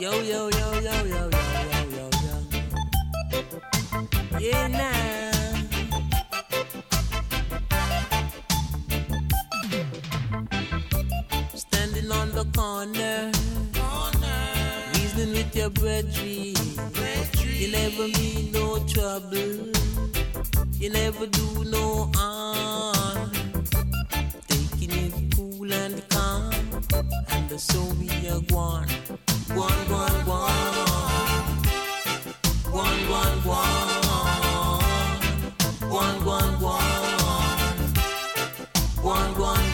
Yo, yo, yo, yo, yo, yo, yo, yo, yo. Yeah, nah. Standing on the corner, reasoning with your brethren. You never mean no trouble. You never do no harm. Taking it cool and calm. And so we are gone. Gone, gone, gone. Gone, gone, gone. Gone, gone, gone. Gone, gone,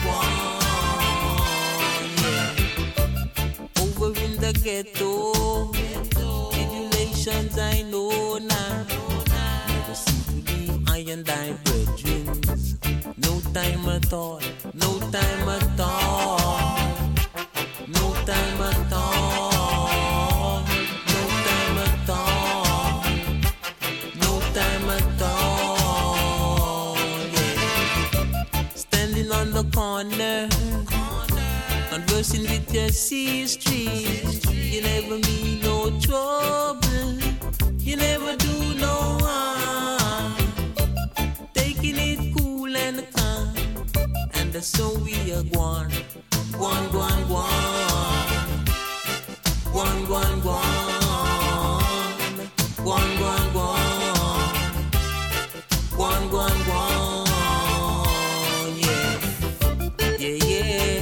gone. Yeah. Over in the ghetto, tribulations I know now. Never seem to leave I and thy brethren. No time at all. No time at all. No time at all. No time at all. No time at all. Yeah. Standing on the corner, conversing with your sister. You never mean no trouble. You never do no harm. Taking it cool and calm. And so we are gone. Gone, gone, gone. Gone, gone, gone. Gone, gone, gone. Gone, gone, gone. Yeah. Yeah, yeah.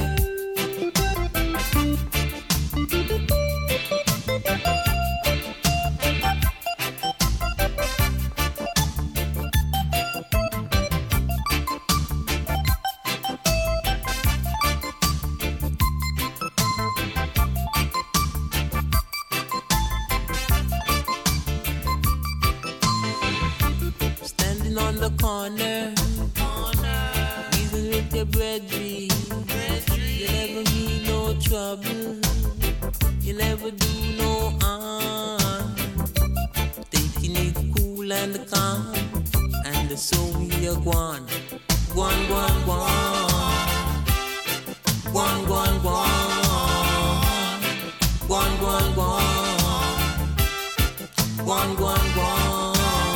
On the corner, reason with your brethren. You never mean no trouble. You never do no harm. Taking it cool and calm. And so we are gone. Gone, gone, gone. Gone, gone, gone. Gone, gone, gone. Gone, gone, gone.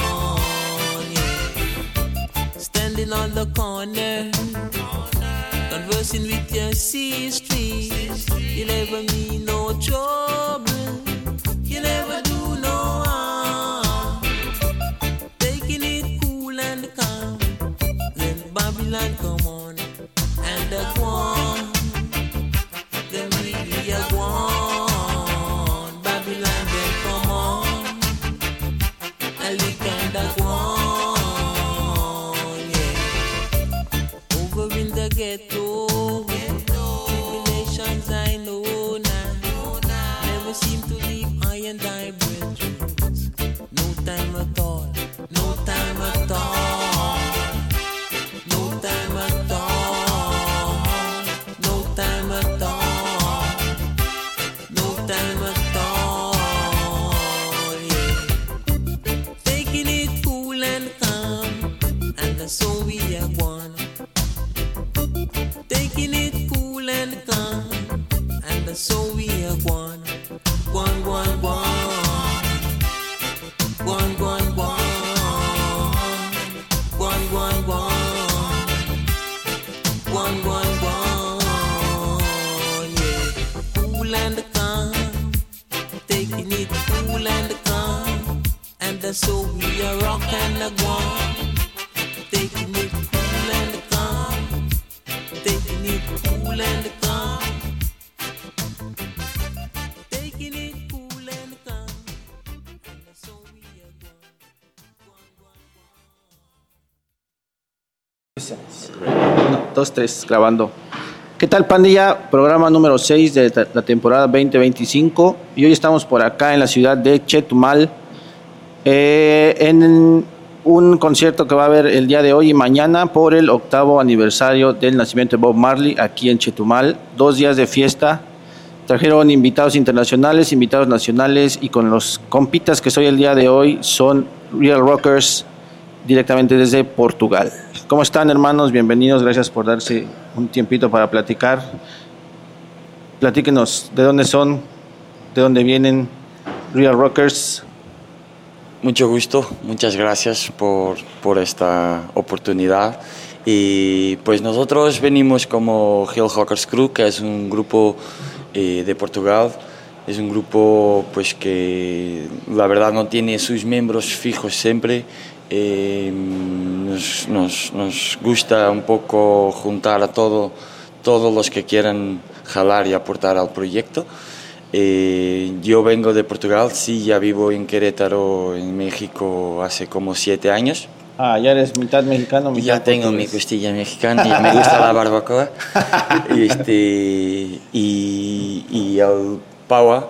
Standing on the corner, conversing with your sister. You never mean no trouble. You never do no harm. Taking it cool and calm. Then Babylon come on and the one. Then really a one. Babylon then come on and lick and the one. Ghetto, tribulations I know now. Never seem to leave I and thy brethren. No time at all. No time at all. No time at all. No time at all. No time at all. Yeah. Taking it cool and calm. And so we are one. Taking it cool and calm, and so we are one, one, one, one, one, one, one, one, one, one, yeah. Cool and calm, taking it cool and calm, and so we are rock and a one, taking it cool and calm. Taking it cool and calm. Taking it cool and calm. And so we are gone. 1, 2, 3, grabando. ¿Qué tal, pandilla? Programa número 6 de la temporada 2025. Y hoy estamos por acá en la ciudad de Chetumal. En un concierto que va a haber el día de hoy y mañana por el 8º aniversario del nacimiento de Bob Marley aquí en Chetumal. 2 días de fiesta. Trajeron invitados internacionales, invitados nacionales, y con los compitas que soy el día de hoy son Real Rockers directamente desde Portugal. ¿Cómo están, hermanos? Bienvenidos, gracias por darse un tiempito para platicar. Platíquenos de dónde son, de dónde vienen Real Rockers. Mucho gusto, muchas gracias por esta oportunidad. Y pues nosotros venimos como Real Rockers Crew, que es un grupo de Portugal. Es un grupo pues que la verdad no tiene sus miembros fijos siempre. Nos gusta un poco juntar a todos los que quieran jalar y aportar al proyecto. Yo vengo de Portugal, sí, ya vivo en Querétaro, en México, hace como 7 años. Ah, ya eres mitad mexicano, mitad Ya tengo portugués. mi costilla mexicana, ya me gusta la barbacoa. Y el Paua,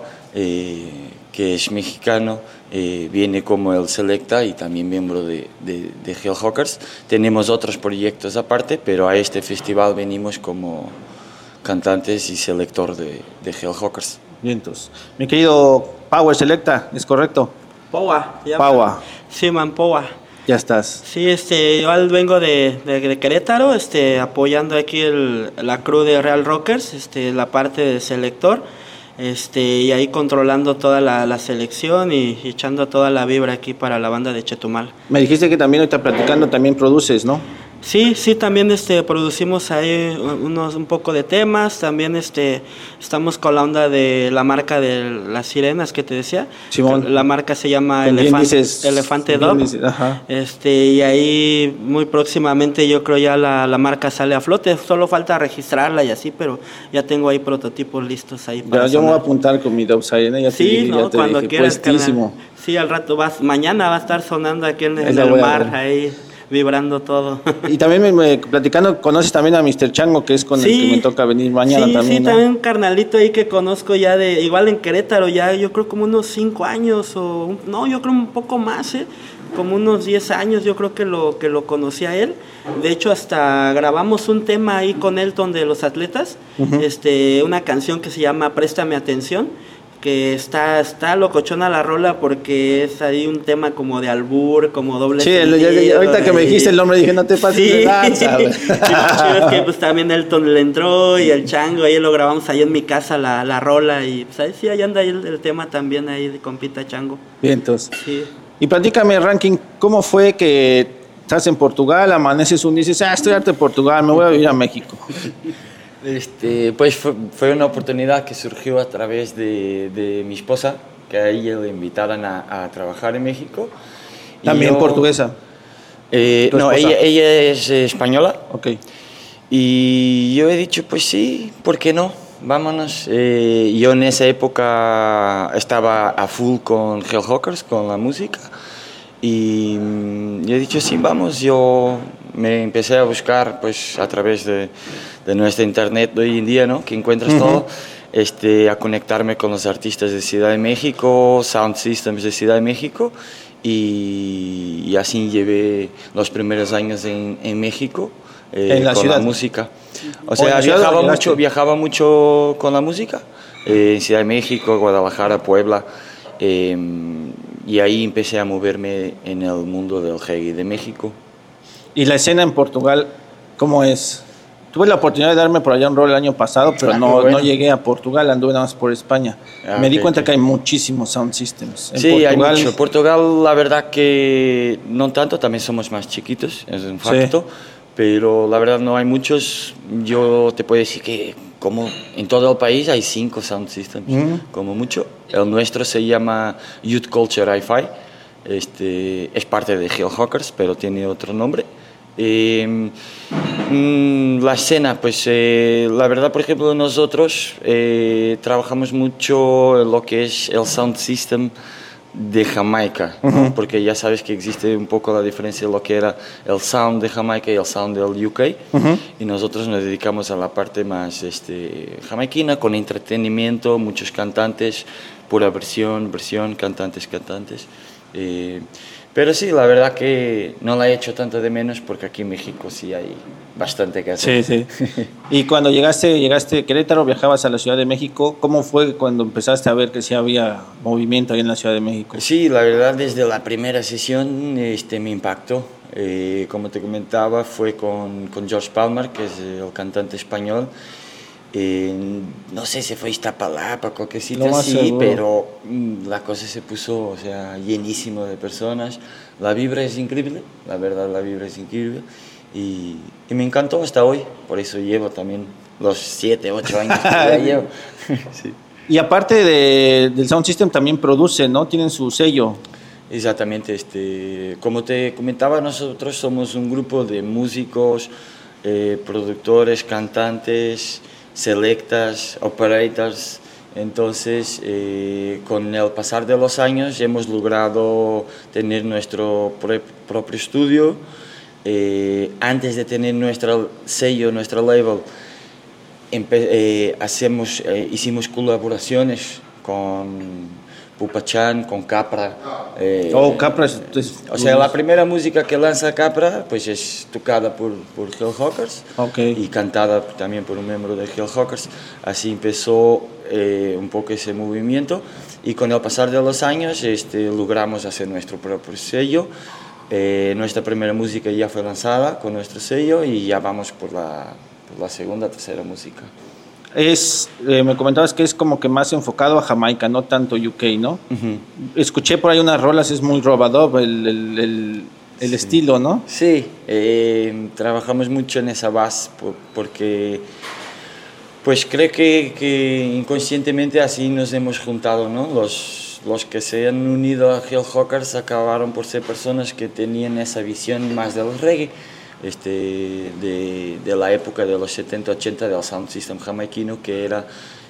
que es mexicano, viene como el Selecta y también miembro de Real Rockers. Tenemos otros proyectos aparte, pero a este festival venimos como cantantes y selector de Real Rockers. Vientos. Mi querido Power Selecta, ¿es correcto? Powa. Powa. Sí, man, Powa. Ya estás. Sí, igual vengo de Querétaro, apoyando aquí la crew de Real Rockers, la parte de selector, y ahí controlando toda la selección y echando toda la vibra aquí para la banda de Chetumal. Me dijiste que también ahorita platicando también produces, ¿no? Sí, también producimos ahí un poco de temas, también estamos con la onda de la marca de las sirenas que te decía. Simón. La marca se llama Elefante Dog. Y ahí muy próximamente yo creo ya la marca sale a flote, solo falta registrarla y así, pero ya tengo ahí prototipos listos ahí para yo me voy a apuntar con mi Dog Sirena, ya sí, te dije, cuando quieras, puestísimo. Carnal. Sí, al rato mañana va a estar sonando aquí en el mar, ahí vibrando todo. Y también platicando, conoces también a Mr. Chango, que es con el que me toca venir mañana también. Sí, también un carnalito ahí que conozco ya igual en Querétaro, ya yo creo como unos 5 años, yo creo un poco más, como unos 10 años yo creo que lo conocí a él. De hecho hasta grabamos un tema ahí con Elton de los Atletas, una canción que se llama Préstame Atención, que está locochona la rola porque es ahí un tema como de albur, como doble sentido. Ahorita que me dijiste el nombre dije, no te pases de lanza. Y lo chido es que pues también Elton le entró y el Chango, ahí lo grabamos ahí en mi casa la rola y pues ahí sí, ahí anda ahí el tema también ahí de compita Chango. Bien, entonces. Sí. Y platícame, Ranking, ¿cómo fue que estás en Portugal, amaneces un día y dices, estoy harto de Portugal, me voy a vivir a México? Pues fue una oportunidad que surgió a través de mi esposa, que a ella le invitaron a trabajar en México. ¿También portuguesa? No, ella es española. Ok. Y yo he dicho, pues sí, ¿por qué no? Vámonos. Yo en esa época estaba a full con Real Rockers, con la música. Y yo he dicho, sí, vamos. Yo me empecé a buscar pues a través de nuestra internet de hoy en día, ¿no? Que encuentras todo, a conectarme con los artistas de Ciudad de México, Sound Systems de Ciudad de México, y así llevé los primeros años en México ¿En la con ciudad? La música. O sea, viajaba mucho con la música, en Ciudad de México, Guadalajara, Puebla. Y ahí empecé a moverme en el mundo del reggae de México. ¿Y la escena en Portugal cómo es? Tuve la oportunidad de darme por allá un rol el año pasado, pero no llegué a Portugal, anduve nada más por España. Me di cuenta que hay muchísimos sound systems. En Portugal, hay mucho. Portugal, la verdad que no tanto, también somos más chiquitos, es un facto, pero la verdad no hay muchos. Yo te puedo decir que como en todo el país hay 5 sound systems, como mucho. El nuestro se llama Youth Culture Hi-Fi, es parte de Real Rockers, pero tiene otro nombre. La escena, pues la verdad, por ejemplo, nosotros trabajamos mucho en lo que es el sound system de Jamaica, ¿no? Porque ya sabes que existe un poco la diferencia de lo que era el sound de Jamaica y el sound del UK, y nosotros nos dedicamos a la parte más jamaiquina, con entretenimiento, muchos cantantes, pura versión, cantantes. Pero sí, la verdad que no la he hecho tanto de menos porque aquí en México sí hay bastante que hacer. Sí. Y cuando llegaste a Querétaro, viajabas a la Ciudad de México, ¿cómo fue cuando empezaste a ver que sí había movimiento ahí en la Ciudad de México? Sí, la verdad desde la primera sesión me impactó. Como te comentaba, fue con George Palmer, que es el cantante español. no sé si fue Iztapalapa, cualquier sitio Lo más así, seguro. pero la cosa se puso, o sea, llenísimo de personas. La vibra es increíble, la verdad, la vibra es increíble. Y me encantó hasta hoy, por eso llevo también los 7, 8 años que ya llevo. Sí. Y aparte del Sound System también producen, ¿no? Tienen su sello. Exactamente, como te comentaba, nosotros somos un grupo de músicos, productores, cantantes, selectas, operators. Entonces, con el pasar de los años hemos logrado tener nuestro propio estudio. Antes de tener nuestro sello, nuestro label, hicimos colaboraciones con Pupachan, con Capra. Capra O sea, la primera música que lanza Capra pues es tocada por Hellhawkers, y cantada también por un miembro de Hellhawkers. Así empezó un poco ese movimiento, y con el pasar de los años logramos hacer nuestro propio sello. Nuestra primera música ya fue lanzada con nuestro sello, y ya vamos por la segunda, tercera música. Me comentabas que es como que más enfocado a Jamaica, no tanto UK, ¿no? Uh-huh. Escuché por ahí unas rolas, es muy robadub el Sí. estilo, ¿no? Sí, trabajamos mucho en esa base porque pues creo que inconscientemente así nos hemos juntado, ¿no? Los que se han unido a Hellhawkers acabaron por ser personas que tenían esa visión más del reggae, de la época de los 70-80 del sound system jamaiquino, que era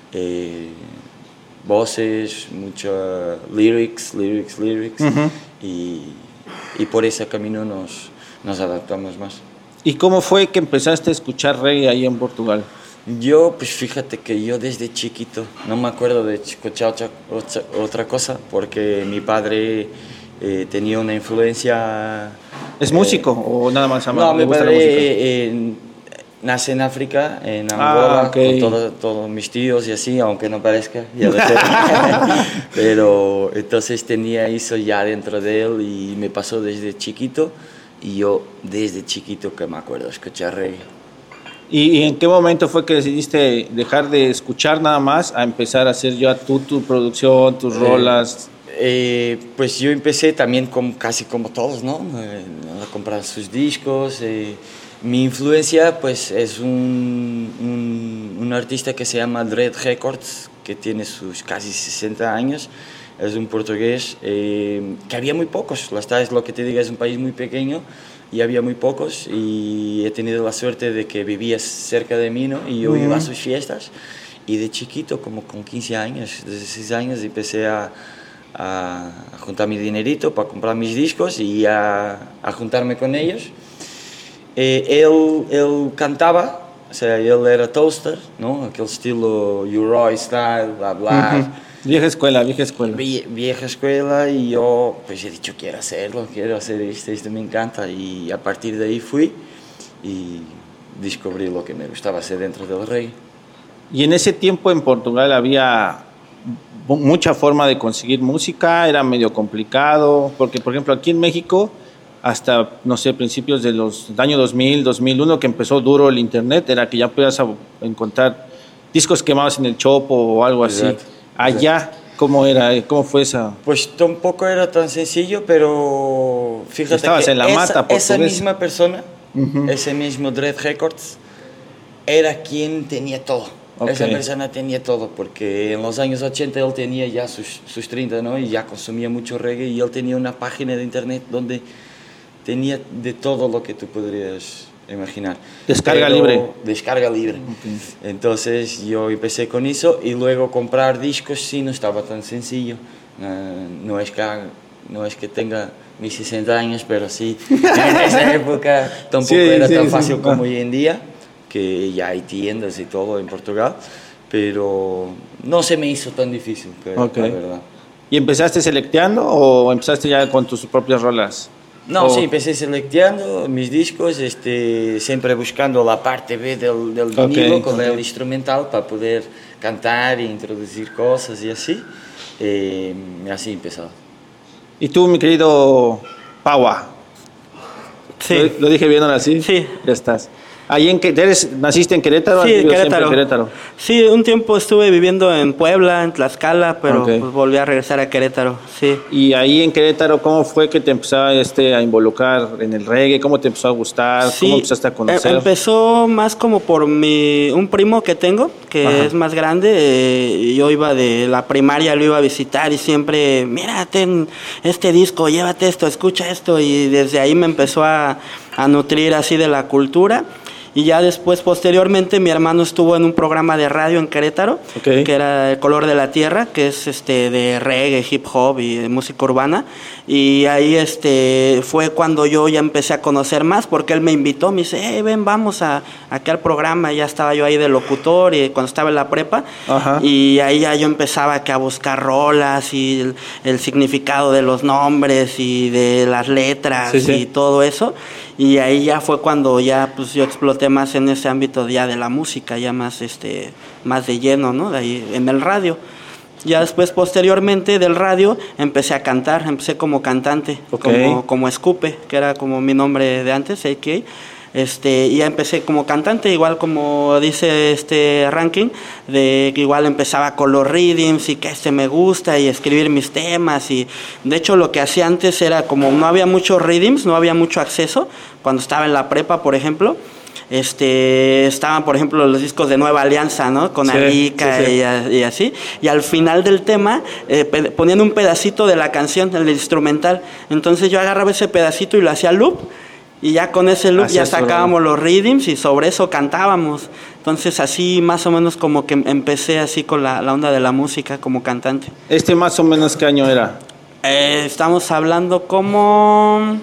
voces, mucho lyrics, Uh-huh. y por ese camino nos adaptamos más. ¿Y cómo fue que empezaste a escuchar reggae ahí en Portugal? Yo, pues fíjate que yo desde chiquito no me acuerdo de escuchar otra cosa, porque mi padre tenía una influencia. ¿Es músico o nada más ama? No, mi ¿Le gusta la padre música? nace en África, en Angola, ok. con todos mis tíos y así, aunque no parezca, ya lo sé. Pero entonces tenía eso ya dentro de él, y me pasó desde chiquito, y yo desde chiquito que me acuerdo escuchar reggae. ¿Y en qué momento fue que decidiste dejar de escuchar nada más a empezar a hacer ya tu producción, tus rolas? Pues yo empecé también casi como todos, ¿no? A comprar sus discos. Mi influencia pues es un artista que se llama Dread Records, que tiene sus casi 60 años. Es un portugués, que había muy pocos. Es lo que te digo, es un país muy pequeño y había muy pocos, y he tenido la suerte de que vivía cerca de mí, ¿no? Y yo iba a sus fiestas, y de chiquito, como con 15 años, 16 años, empecé a juntar mi dinerito para comprar mis discos y a juntarme con ellos. Él cantaba, o sea, él era toaster, ¿no? Aquel estilo U-Roy style, bla bla. Uh-huh. Vieja escuela. Vieja escuela, y yo pues he dicho, quiero hacer esto me encanta, y a partir de ahí fui y descubrí lo que me gustaba hacer dentro del reggae. Y en ese tiempo en Portugal había mucha forma de conseguir música, era medio complicado, porque por ejemplo aquí en México, hasta, no sé, principios del año 2000, 2001, que empezó duro el internet, era que ya podías encontrar discos quemados en el Chopo o algo así. Exacto. Allá, ¿cómo era? ¿Cómo fue esa? Pues tampoco era tan sencillo, pero fíjate estabas que en la mata esa portuguesa. misma persona, Uh-huh. ese mismo Dread Records, era quien tenía todo. Okay. Esa persona tenía todo, porque en los años 80 él tenía ya sus 30, ¿no? Y ya consumía mucho reggae, y él tenía una página de internet donde tenía de todo lo que tú podrías imaginar. Descarga libre. Descarga libre. Okay. Entonces yo empecé con eso, y luego comprar discos sí no estaba tan sencillo. No es que tenga mis 60 años, pero sí, en esa época tampoco era tan fácil como hoy en día, que ya hay tiendas y todo en Portugal, pero no se me hizo tan difícil, la verdad. ¿Y empezaste selecteando o empezaste ya con tus propias rolas? No, sí, empecé selecteando mis discos, siempre buscando la parte B del vinilo con el instrumental para poder cantar e introducir cosas y así. Así empezó. ¿Y tú, mi querido Paua? Sí. ¿Lo dije bien ahora sí? Sí. Ya estás. Ahí ¿naciste en Querétaro? Sí, ¿Has vivido siempre Querétaro. en Querétaro? Sí, un tiempo estuve viviendo en Puebla, en Tlaxcala, pero Ok. pues volví a regresar a Querétaro, sí. Y ahí en Querétaro, ¿cómo fue que te empezaste a involucrar en el reggae? ¿Cómo te empezó a gustar? Sí, ¿Cómo empezaste a conocer? empezó más como por un primo que tengo, que Ajá. es más grande. Yo iba de la primaria, lo iba a visitar y siempre, mira, ten este disco, llévate esto, escucha esto. Y desde ahí me empezó a nutrir así de la cultura. Y ya después, posteriormente, mi hermano estuvo en un programa de radio en Querétaro, Ok. que era El Color de la Tierra, que es de reggae, hip hop y de música urbana. Y ahí fue cuando yo ya empecé a conocer más, porque él me invitó, me dice, hey, ven, vamos aquí al programa. Y ya estaba yo ahí de locutor y cuando estaba en la prepa. Ajá. Y ahí ya yo empezaba a buscar rolas y el significado de los nombres y de las letras Sí, sí. y todo eso. Y ahí ya fue cuando ya pues yo exploté más en ese ámbito ya de la música, ya más más de lleno, ¿no? De ahí en el radio. Ya después, posteriormente del radio, empecé a cantar, empecé como cantante, Ok. como Escupe, que era como mi nombre de antes, a.k.a. Y ya empecé como cantante, igual como dice este ranking, de que igual empezaba con los rhythms y que me gusta y escribir mis temas. Y de hecho lo que hacía antes era como no había muchos rhythms, no había mucho acceso, cuando estaba en la prepa, por ejemplo. Estaban, por ejemplo, los discos de Nueva Alianza, ¿no? Con Sí, Alica sí, sí. y así. Y al final del tema ponían un pedacito de la canción, el instrumental. Entonces yo agarraba ese pedacito y lo hacía loop. Y ya con ese loop ya Hacías tu sacábamos los rhythms y sobre eso cantábamos. Entonces así más o menos como que empecé así con la onda de la música como cantante. Más o menos qué año era? Estamos hablando como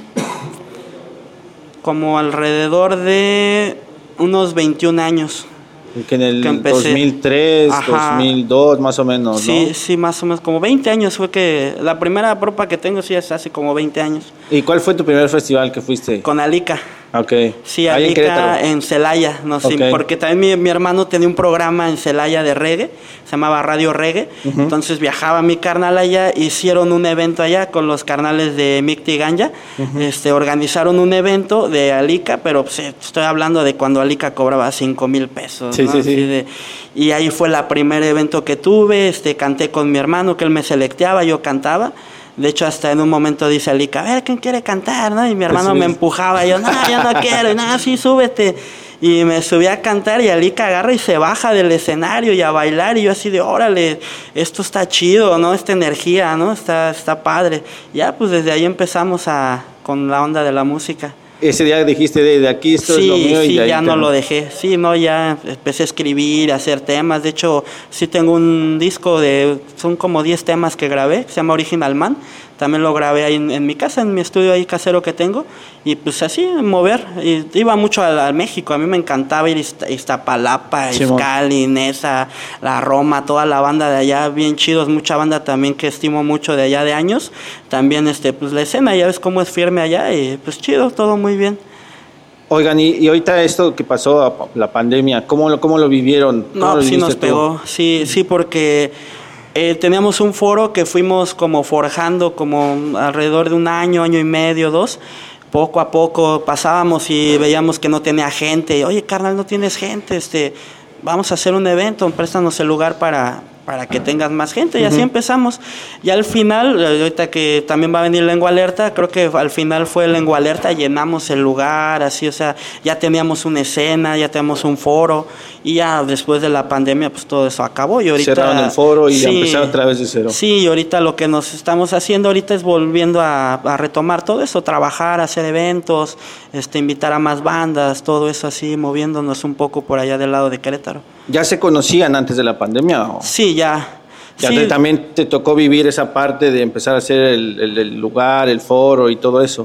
alrededor de unos 21 años. Que en el Que empecé. 2003, Ajá. 2002 más o menos, Sí, ¿no? sí, más o menos como 20 años fue que la primera propa que tengo sí es hace como 20 años. ¿Y cuál fue tu primer festival que fuiste? Con Alica. Ok. Sí, Ahí en Alica Querétaro. en Celaya, no sé, Ok. porque también mi hermano tenía un programa en Celaya de reggae, se llamaba Radio Reggae, entonces viajaba mi carnal allá, hicieron un evento allá con los carnales de Micti Ganja, organizaron un evento de Alica, pero pues, estoy hablando de cuando Alica cobraba 5,000 pesos, Sí, ¿no? sí, sí. Así y ahí fue el primer evento que tuve, canté con mi hermano, que él me selecteaba, yo cantaba. De hecho, hasta en un momento dice Alica, a ver, ¿quién quiere cantar? ¿No? Y mi hermano me empujaba, y yo, no, yo no quiero, y no, sí, súbete. Y me subí a cantar y Alica agarra y se baja del escenario y a bailar, y yo así de, órale, esto está chido, ¿no? Esta energía, ¿no? Está padre. Ya, pues desde ahí empezamos con la onda de la música. Ese día dijiste, de aquí esto es lo mío. Sí, y de ahí ya no lo dejé. Sí, no, ya empecé a escribir, a hacer temas. De hecho, sí tengo un disco son como 10 temas que grabé, que se llama Original Man. También lo grabé ahí en mi casa, en mi estudio ahí casero que tengo. Y pues así, mover. Y iba mucho a México. A mí me encantaba ir a Iztapalapa, Izcali, Nesa, la Roma, toda la banda de allá, bien chidos. Mucha banda también que estimo mucho de allá de años. También pues la escena, ya ves cómo es firme allá. Y pues chido, todo muy bien. Oigan, y ahorita esto que pasó, la pandemia, ¿cómo lo vivieron? No, lo sí nos viviste tú? pegó. Sí, porque teníamos un foro que fuimos como forjando como alrededor de un año y medio, 2. Poco a poco pasábamos y veíamos que no tenía gente. Oye, carnal, no tienes gente, vamos a hacer un evento, préstanos el lugar para que tengas más gente. Y así empezamos. Y al final, ahorita que también va a venir Lengua Alerta, creo que al final fue Lengua Alerta, llenamos el lugar, así, o sea, ya teníamos una escena, ya teníamos un foro, y ya después de la pandemia, pues todo eso acabó. Y ahorita cerraron el foro y empezaron otra vez de cero. Sí, y ahorita lo que nos estamos haciendo ahorita es volviendo a retomar todo eso, trabajar, hacer eventos, invitar a más bandas, todo eso así, moviéndonos un poco por allá del lado de Querétaro. ¿Ya se conocían antes de la pandemia? ¿O? Sí, ya. Ya Sí. también te tocó vivir esa parte de empezar a hacer el lugar, el foro y todo eso.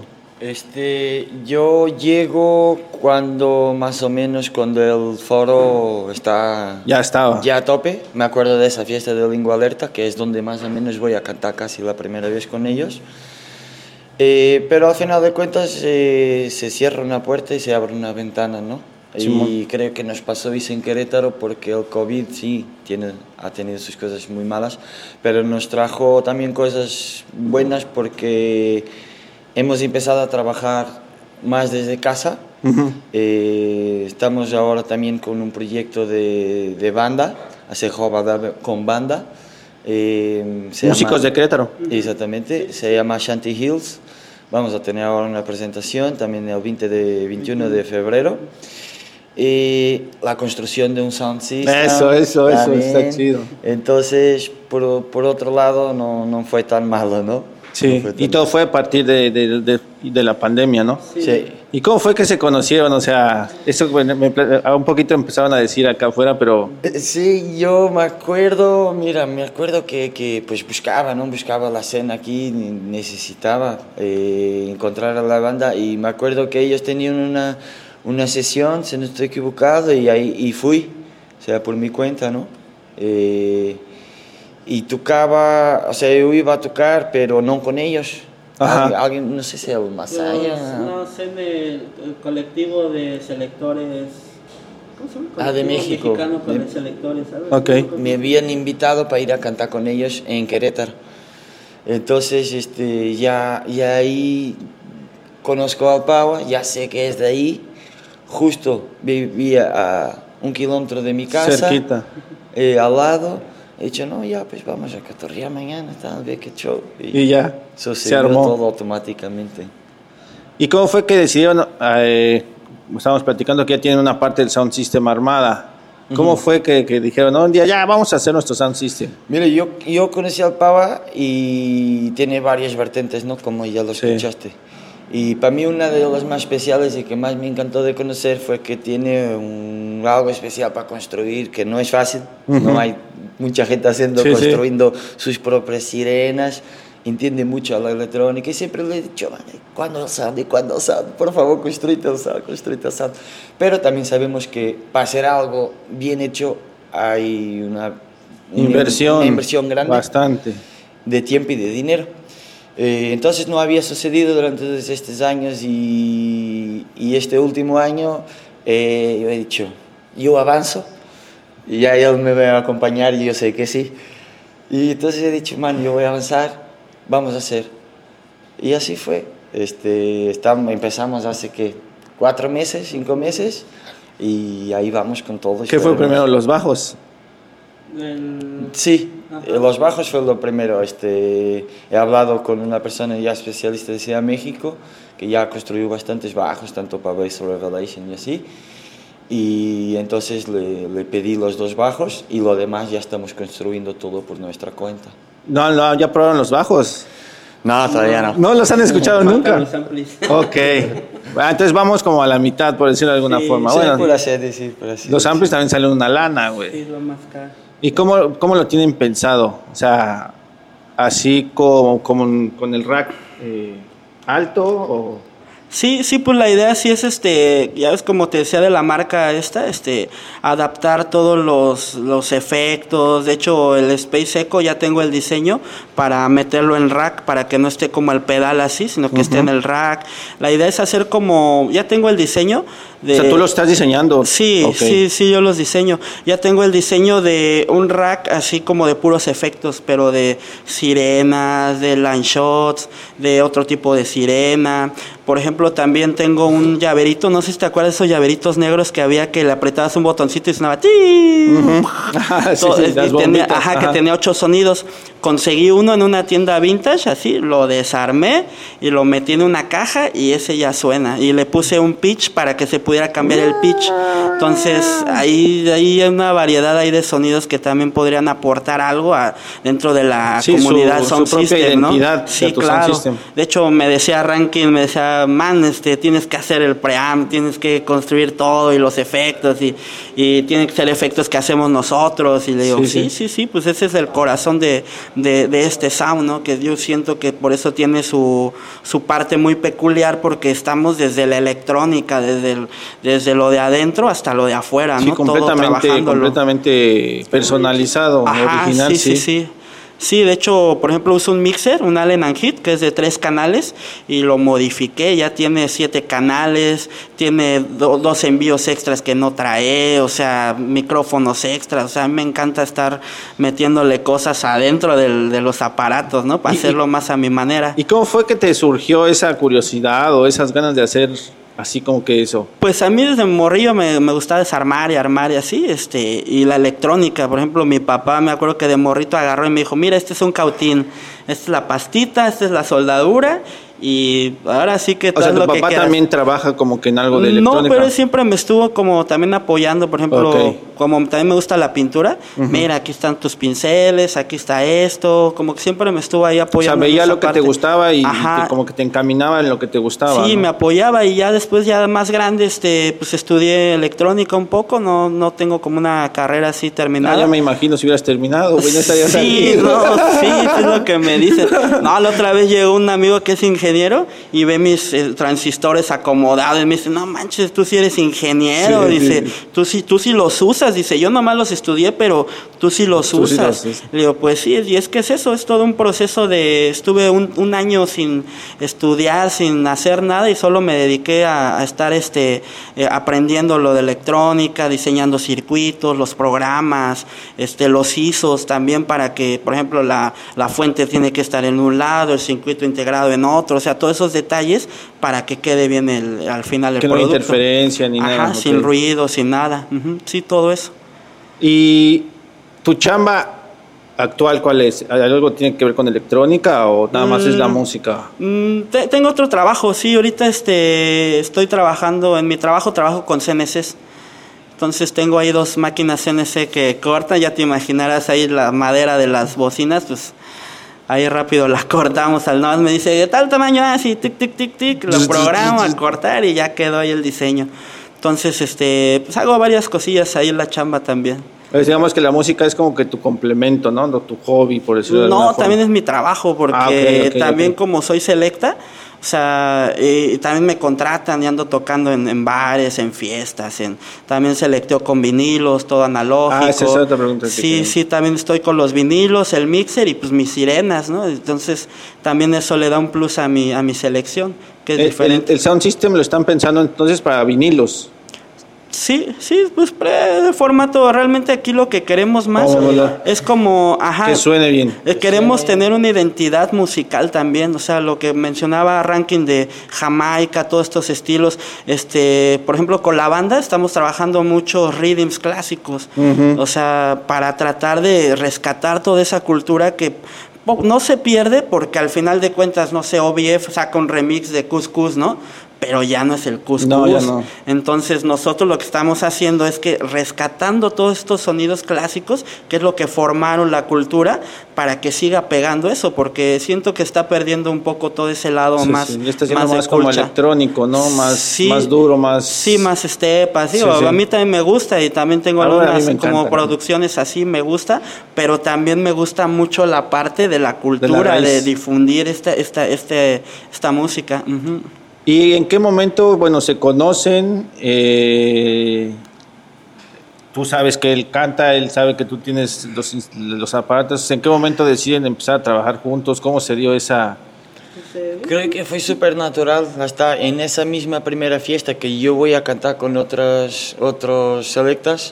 Yo llego más o menos cuando el foro está Ya estaba. ya a tope. Me acuerdo de esa fiesta de Lengua Alerta, que es donde más o menos voy a cantar casi la primera vez con ellos. Pero al final de cuentas se cierra una puerta y se abre una ventana, ¿no? Y creo que nos pasó eso en Querétaro porque el COVID sí ha tenido sus cosas muy malas, pero nos trajo también cosas buenas porque hemos empezado a trabajar más desde casa Estamos ahora también con un proyecto de banda, hacer joda con banda. Músicos de Querétaro. Exactamente, se llama Shanty Hills. Vamos a tener ahora una presentación también el 21 de febrero. Y la construcción de un sound system. Eso, está chido. Entonces, por otro lado, no fue tan malo, ¿no? Sí, No y todo fue a partir de la pandemia, ¿no? Sí. ¿Y cómo fue que se conocieron? O sea, eso un poquito empezaron a decir acá afuera, pero... Sí, yo me acuerdo que pues buscaba la escena aquí, necesitaba encontrar a la banda, y me acuerdo que ellos tenían una sesión, si no estoy equivocado, y fui, o sea, por mi cuenta, ¿no? Y tocaba, o sea, yo iba a tocar, pero no con ellos. Alguien, no sé si el Masaya. No sé, el colectivo de selectores. ¿Cómo se llama? De México. Mexicano de selectores, ¿sabes? Okay. Me habían invitado para ir a cantar con ellos en Querétaro. Entonces, ya ahí conozco al Pava, ya sé que es de ahí. Justo vivía a 1 kilómetro de mi casa. Cerquita. Al lado. He dicho, no, ya, pues vamos a cotorrear mañana, tal, ve qué show. Y ya, se armó todo automáticamente. ¿Y cómo fue que decidieron, estábamos platicando que ya tienen una parte del sound system armada? ¿Cómo fue que dijeron, no, un día ya vamos a hacer nuestro sound system? Mira, yo conocí al Pava y tiene varias vertientes, ¿no? Como ya lo escuchaste. Y para mí una de las más especiales y que más me encantó de conocer fue que tiene algo especial para construir, que no es fácil, no hay mucha gente construyendo sus propias sirenas, entiende mucho a la electrónica, y siempre le he dicho, ¿cuándo el sound? Por favor, construite el sound. Pero también sabemos que para hacer algo bien hecho hay una inversión grande, bastante, de tiempo y de dinero. Entonces no había sucedido durante estos años, y este último año yo he dicho, yo avanzo y ya él me va a acompañar, y yo sé que sí. Y entonces he dicho, yo voy a avanzar, vamos a hacer. Y así fue. Empezamos hace 4 meses, 5 meses, y ahí vamos con todo. ¿Qué fue primero, los bajos? Sí, los bajos fue lo primero. He hablado con una persona ya especialista de Ciudad de México, que ya construyó bastantes bajos, tanto para Bass Revelation y así. Y entonces le pedí los 2 bajos, y lo demás ya estamos construyendo todo por nuestra cuenta. No, ¿ya probaron los bajos? No, todavía no. ¿No los han escuchado nunca? Los amplis. Ok. Entonces vamos como a la mitad, por decirlo de alguna forma. Sí, bueno, por así los amplis también salen una lana, güey. Sí, lo más caro. ¿Y cómo lo tienen pensado? O sea, así como con el rack alto o... Sí, pues la idea sí es ya ves, como te decía de la marca adaptar todos los efectos. De hecho, el Space Echo ya tengo el diseño para meterlo en rack, para que no esté como el pedal así, sino que esté en el rack. La idea es hacer ya tengo el diseño de... O sea, ¿tú lo estás diseñando? Sí, okay. sí, yo los diseño. Ya tengo el diseño de un rack así como de puros efectos, pero de sirenas, de line shots, de otro tipo de sirena. Por ejemplo, también tengo un llaverito, no sé si te acuerdas de esos llaveritos negros que había, que le apretabas un botoncito y sonaba ¡tí! Que tenía 8 sonidos. Conseguí uno en una tienda vintage, así, lo desarmé y lo metí en una caja, y ese ya suena. Y le puse un pitch para que se pudiera cambiar el pitch. Entonces, ahí hay una variedad ahí de sonidos que también podrían aportar algo dentro de la comunidad Sound System, ¿no? Sí, claro. De hecho, me decía Rankin, tienes que hacer el preamp, tienes que construir todo y los efectos, y tienen que ser efectos que hacemos nosotros. Y le digo, sí, pues ese es el corazón de este sound, ¿no? Que yo siento que por eso tiene su parte muy peculiar, porque estamos desde la electrónica, desde lo de adentro hasta lo de afuera, ¿no? Completamente personalizado, original. Sí. Sí, de hecho, por ejemplo, uso un mixer, un Allen & Heath, que es de 3 canales, y lo modifiqué, ya tiene 7 canales, tiene 2 envíos extras que no trae, o sea, micrófonos extras. O sea, a mí me encanta estar metiéndole cosas adentro de los aparatos, ¿no? Para hacerlo más a mi manera. ¿Y cómo fue que te surgió esa curiosidad o esas ganas de hacer Así como que eso. Pues a mí desde morrillo me gustaba desarmar y armar y así, y la electrónica, por ejemplo, mi papá me acuerdo que de morrito agarró y me dijo, mira, este es un cautín, esta es la pastita, esta es la soldadura, y ahora sí que O sea, todo tu lo que papá quieras. también trabaja como que en algo de electrónica. No, pero él siempre me estuvo como también apoyando, por ejemplo, Ok. como también me gusta la pintura, mira, aquí están tus pinceles, aquí está esto, como que siempre me estuvo ahí O sea, apoyando. en veía esa lo que te parte. gustaba y Ajá. como que te encaminaba en lo que te gustaba. Sí, ¿no? me apoyaba y ya después, ya más grande, pues estudié electrónica un poco, no tengo como una carrera así terminada. Ya me imagino si hubieras terminado, güey, no estarías Sí, aquí. no, sí, es lo que me dicen. No, la otra vez llegó un amigo que es ingeniero y ve mis transistores acomodados y me dice, no manches, tú sí eres ingeniero, Sí, dice, sí. tú sí los usas, dice, yo nomás los estudié, pero tú sí los Tú sí usas. los usas. Le digo, pues sí, y es que es eso, es todo un proceso estuve un año sin estudiar, sin hacer nada y solo me dediqué a estar aprendiendo lo de electrónica, diseñando circuitos, los programas, los ISOs también para que, por ejemplo, la fuente tiene que estar en un lado, el circuito integrado en otro, o sea, todos esos detalles para que quede bien al final el Que no hay producto. interferencia ni nada. Ajá, ok. sin ruido, sin nada. Ujú, sí, todo eso. ¿Y tu chamba actual cuál es? ¿Algo tiene que ver con electrónica o nada más es la música? Tengo otro trabajo, sí, ahorita estoy trabajando, en mi trabajo trabajo con CNCs. Entonces tengo ahí 2 máquinas CNC que cortan, ya te imaginarás ahí la madera de las bocinas, pues ahí rápido la cortamos al nada más me dice, de tal tamaño, así, tic, tic, tic, tic, lo programo a cortar y ya quedó ahí el diseño. Entonces, pues hago varias cosillas ahí en la chamba también. Pues digamos que la música es como que tu complemento, ¿no? Tu hobby, por decirlo de alguna No, forma. también es mi trabajo, porque ok, también ok. como soy selecta, o sea, también me contratan y ando tocando en bares, en fiestas, también selecteo con vinilos, todo analógico. Esa es otra pregunta que Sí, tenía. sí, también estoy con los vinilos, el mixer y pues mis sirenas, ¿no? Entonces también eso le da un plus a mi selección, que es diferente. El sound system lo están pensando entonces para vinilos. Sí, pues de formato, realmente aquí lo que queremos más es como, Que suene bien. Queremos tener una identidad musical también, o sea, lo que mencionaba Ranking de Jamaica, todos estos estilos, por ejemplo, con la banda estamos trabajando muchos rhythms clásicos, o sea, para tratar de rescatar toda esa cultura que no se pierde porque al final de cuentas, no sé, OBF saca un remix de Cuscus, ¿no? Pero ya no es el Cuscus. No, ya no. Entonces nosotros lo que estamos haciendo es que rescatando todos estos sonidos clásicos, que es lo que formaron la cultura, para que siga pegando eso, porque siento que está perdiendo un poco todo ese lado Sí, más. sí. Ya está siendo de más como culcha. electrónico, ¿no? Más, Sí, más duro, más... Sí, más estepas. Sí, Digo, sí. A mí también me gusta y también tengo Ahora a mí algunas me como encanta. producciones así, me gusta, pero también me gusta mucho la parte de la cultura, raíz. de difundir esta música. Ujú. ¿Y en qué momento, bueno, se conocen? Tú sabes que él canta, él sabe que tú tienes los aparatos. ¿En qué momento deciden empezar a trabajar juntos? ¿Cómo se dio esa...? Creo que fue súper natural, hasta en esa misma primera fiesta que yo voy a cantar con otros selectas.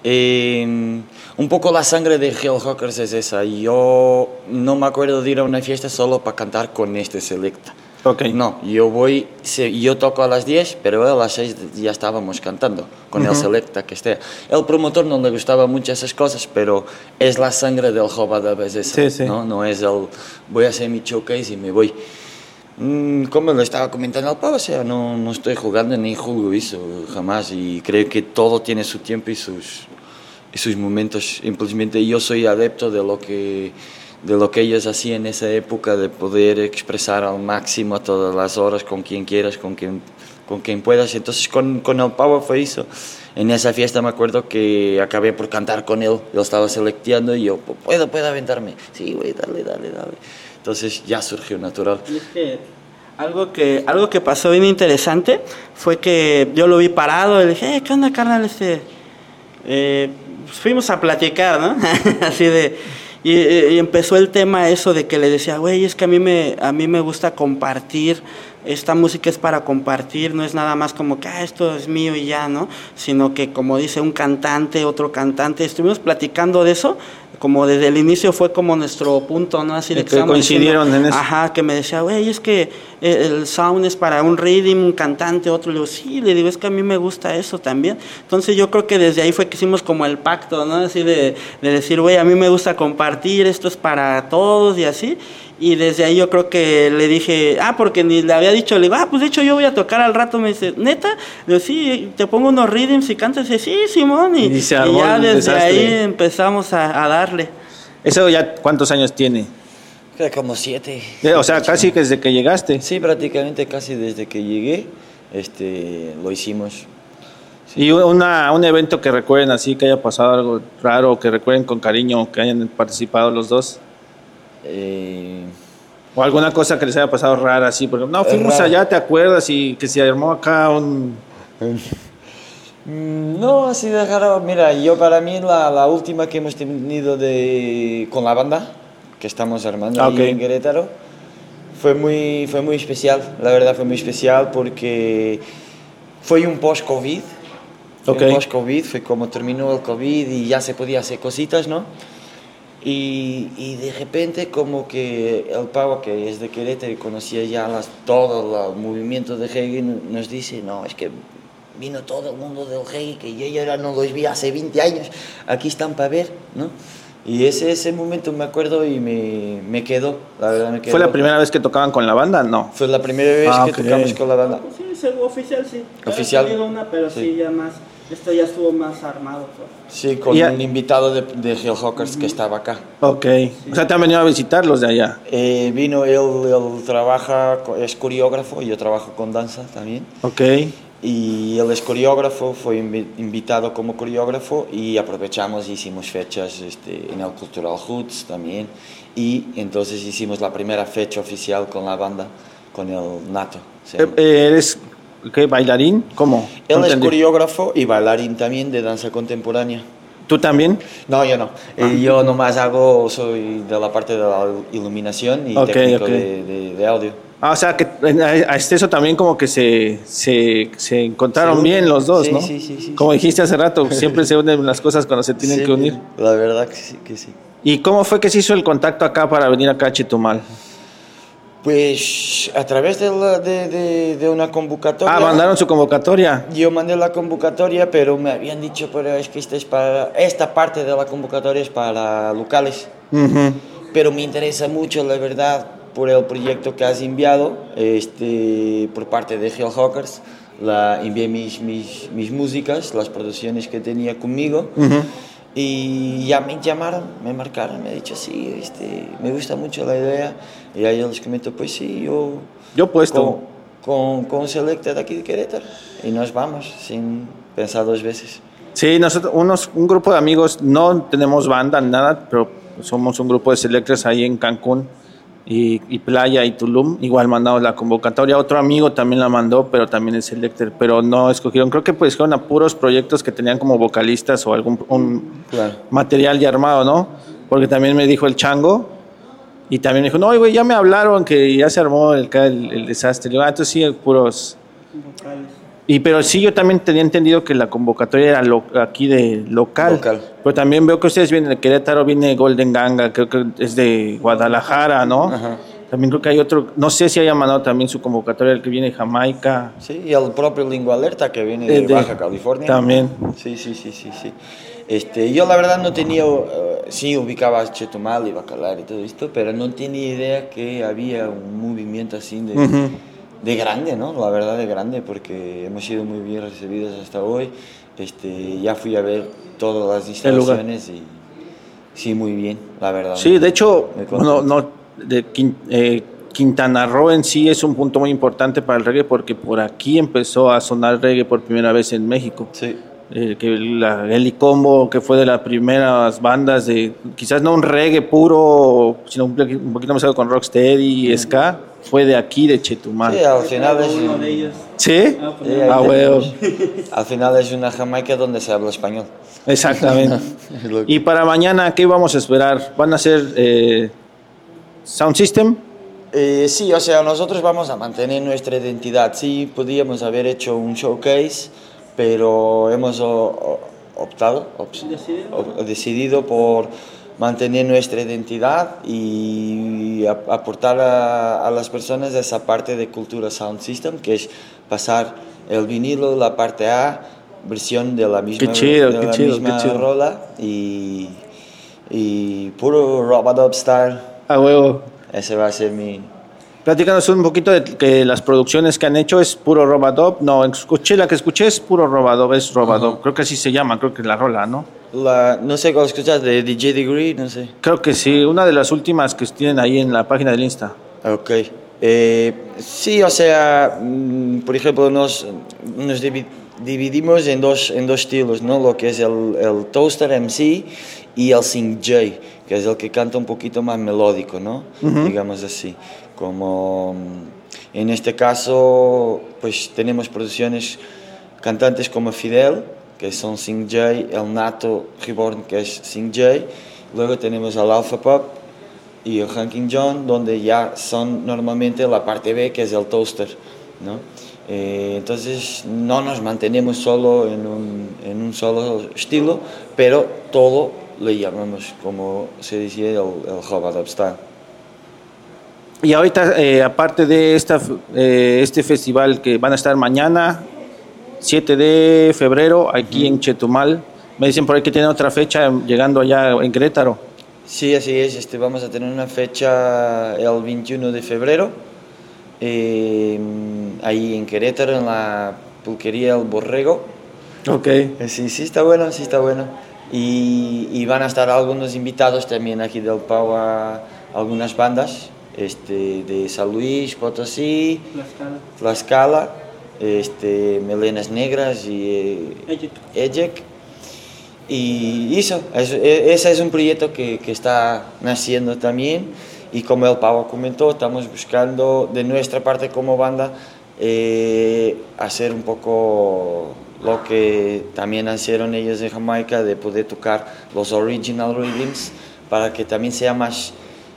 Un poco la sangre de Hellhawkers es esa. Yo no me acuerdo de ir a una fiesta solo para cantar con este selecta. Okay. No, yo toco a las 10, pero a las 6 ya estábamos cantando con el selecta que esté. El promotor no le gustaba mucho esas cosas, pero es la sangre del Jobada esa, Sí, sí. ¿no? No es voy a hacer mi showcase y me voy. Como le estaba comentando al pavo, o sea, no estoy jugando ni juego eso jamás, y creo que todo tiene su tiempo y sus momentos. Simplemente yo soy adepto de lo que ellos hacían en esa época, de poder expresar al máximo a todas las horas con quien quieras, con quien puedas. Entonces con el pavo fue eso. En esa fiesta me acuerdo que acabé por cantar con él estaba selecteando y yo, ¿puedo aventarme? Sí, güey, dale. Entonces ya surgió natural. Y es que algo que pasó bien interesante fue que yo lo vi parado y le dije, ¿qué onda, carnal? Fuimos a platicar, ¿no? Así de... Y empezó el tema eso de que le decía, güey, es que a mí me gusta compartir esta música es para compartir, no es nada más como que esto es mío y ya, ¿no? Sino que como dice un cantante, otro cantante, estuvimos platicando de eso, como desde el inicio fue como nuestro punto, ¿no? Así de que coincidieron en eso. Ajá, que me decía, güey, es que el sound es para un rhythm, un cantante, otro. Le digo, sí, le digo, es que a mí me gusta eso también. Entonces yo creo que desde ahí fue que hicimos como el pacto, ¿no? Así de decir, güey, a mí me gusta compartir, esto es para todos y así. Y desde ahí yo creo que le dije, porque ni le había dicho, le digo, pues de hecho yo voy a tocar al rato. Me dice, ¿neta? Le digo, sí, te pongo unos rhythms y cantas. Y dice, sí, Simón. Y ya desde ahí empezamos a darle. ¿Eso ya cuántos años tiene? Como 7. O sea, casi desde que llegaste. Sí, prácticamente casi desde que llegué, lo hicimos. Sí. ¿Y un evento que recuerden así, que haya pasado algo raro, que recuerden con cariño, que hayan participado los dos? O alguna cosa que les haya pasado rara, así, porque no, fuimos allá, ¿te acuerdas? Y que se armó acá un... No, así de raro. Mira, yo para mí la última que hemos tenido con la banda, que estamos armando ahí en Querétaro, fue muy especial, la verdad fue muy especial porque fue un post-COVID. Un post-COVID, fue como terminó el COVID y ya se podía hacer cositas, ¿no? Y de repente como que el pavo que es de Querétaro y conocía ya todo el movimiento de reggae nos dice, no, es que vino todo el mundo del reggae que yo ya no los vi hace 20 años, aquí están para ver, ¿no? Y ese momento me acuerdo y me quedó, la verdad me quedó. ¿Fue la primera vez que tocaban con la banda? No. Fue la primera vez que tocamos con la banda. Sí, oficial, sí. Oficial. Pero sí, ya más. Esto ya estuvo más armado. Pues. Sí, con un invitado de Hellhawkers que estaba acá. Ok. O sea, ¿te han venido a visitar los de allá? Vino, él trabaja, es coreógrafo, yo trabajo con danza también. Ok. Y él es coreógrafo, fue invitado como coreógrafo y aprovechamos y hicimos fechas en el Cultural Roots también. Y entonces hicimos la primera fecha oficial con la banda, con el Nato. ¿Eres qué, bailarín? ¿Cómo? Él es coreógrafo y bailarín también de danza contemporánea. ¿Tú también? No, yo no. Yo nomás soy de la parte de la iluminación y técnico de audio. O sea, que a eso también como que se encontraron bien los dos, sí, ¿no? Sí. Como dijiste hace rato, siempre se unen las cosas cuando se tienen que unir. La verdad que sí. ¿Y cómo fue que se hizo el contacto acá para venir acá a Chetumal? Pues a través de una convocatoria. ¿Mandaron su convocatoria? Yo mandé la convocatoria, pero me habían dicho, pero es que esta parte de la convocatoria es para locales. Uh-huh. Pero me interesa mucho, la verdad, por el proyecto que has enviado, por parte de Hellhawkers. Envié mis músicas, las producciones que tenía conmigo. Uh-huh. Y ya me llamaron, me marcaron, me han dicho, sí, me gusta mucho la idea. Y ahí yo les comento, pues sí, yo puesto con Selecta de aquí de Querétaro. Y nos vamos, sin pensar 2 veces. Sí, nosotros, un grupo de amigos, no tenemos banda ni nada, pero somos un grupo de Selectors ahí en Cancún y Playa y Tulum. Igual mandamos la convocatoria. Otro amigo también la mandó, pero también es Selector. Pero no escogieron, creo que pues escogieron a puros proyectos que tenían como vocalistas o algún material ya armado, ¿no? Porque también me dijo el Chango y también me dijo, no, güey, ya me hablaron que ya se armó el desastre. Y yo, entonces sí, puros vocales. Pero sí, yo también tenía entendido que la convocatoria era aquí de local. Pero también veo que ustedes vienen de Querétaro, viene Golden Ganga, creo que es de Guadalajara, ¿no? Ajá. También creo que hay otro, no sé si haya mandado también su convocatoria, el que viene de Jamaica. Sí, y el propio Lingua Alerta que viene de Baja California. También. Sí. Yo la verdad no tenía, sí ubicaba a Chetumal y Bacalar y todo esto, pero no tenía idea que había un movimiento así de grande, ¿no? La verdad de grande, porque hemos sido muy bien recibidos hasta hoy. Ya fui a ver todas las instalaciones y sí, muy bien, la verdad. Sí, de hecho, Quintana Roo en sí es un punto muy importante para el reggae porque por aquí empezó a sonar reggae por primera vez en México. Sí. Que la Eli Combo, que fue de las primeras bandas de, quizás no un reggae puro, sino un poquito mezclado con rocksteady y ska, fue de aquí, de Chetumal. Sí, al final es uno de ellos. ¿Sí? Bueno. Al final es una Jamaica donde se habla español. Exactamente. Y para mañana, ¿qué vamos a esperar? ¿Van a hacer Sound System? Sí, o sea, nosotros vamos a mantener nuestra identidad. Sí, podíamos haber hecho un showcase, pero hemos decidido por mantener nuestra identidad y aportar a las personas esa parte de Cultura Sound System, que es pasar el vinilo, la parte A, versión de la misma, qué chido. rola y puro Robadub style. A huevo. Ese va a ser mi... Platícanos un poquito de que las producciones que han hecho es puro Robadub. No, escuché la que escuché es puro Robadub, es Robadub. Ajá. Creo que así se llama, creo que es la rola, ¿no? No sé cómo escuchas, de DJ Degree, no sé. Creo que sí, una de las últimas que tienen ahí en la página del Insta. Ok. Sí, o sea, por ejemplo, nos dividimos en dos estilos, ¿no? Lo que es el Toaster MC y el Sing J, que es el que canta un poquito más melódico, ¿no? Digamos así. Como en este caso, pues tenemos producciones, cantantes como Fidel, que son Sing J, el Nato Reborn, que es Sing J, luego tenemos al Alpha Pop y el Hanking John, donde ya son normalmente la parte B, que es el Toaster, ¿no? Entonces no nos mantenemos solo en un solo estilo, pero todo le llamamos, como se decía, el Robadub style. Y ahorita, aparte de este festival que van a estar mañana, 7 de febrero, aquí en Chetumal, me dicen por ahí que tienen otra fecha llegando allá en Querétaro. Sí, así es. Vamos a tener una fecha el 21 de febrero, ahí en Querétaro, en la pulquería El Borrego. Ok. Sí, está bueno, sí está bueno. Y van a estar algunos invitados también aquí del Pau, algunas bandas de San Luis, Potosí, Tlaxcala, Melenas Negras y Ejek. Y eso, ese es un proyecto que está naciendo también, y como el Pau comentó, estamos buscando de nuestra parte como banda hacer un poco lo que también hicieron ellos de Jamaica, de poder tocar los original rhythms para que también sea más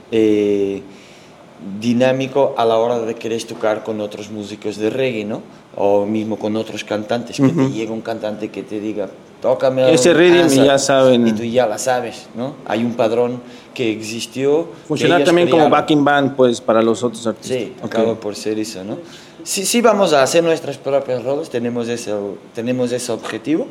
dinámico a la hora de querer tocar con otros músicos de reggae, ¿no? O mismo con otros cantantes, que te llegue un cantante que te diga, tócame ese rhythm y ya saben. Y tú ya la sabes, ¿no? Hay un padrón que existió. Funciona también como backing band, pues, para los otros artistas. Sí, acaba por ser eso, ¿no? Sí, vamos a hacer nuestras propias rolas, tenemos ese objetivo,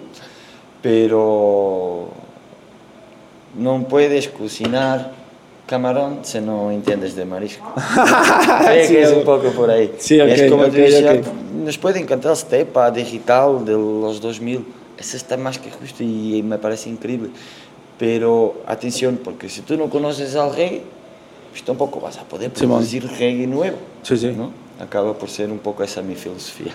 pero no puedes cocinar camarón si no entiendes de marisco. Creo Sí, que es un poco por ahí. Sí, okay, es como tú decías, okay. nos puede encantar Stepa digital de los 2000, eso está más que justo y me parece increíble. Pero atención, porque si tú no conoces al reggae, pues tampoco vas a poder producir reggae nuevo. Sí. ¿No? Acaba por ser un poco esa mi filosofía.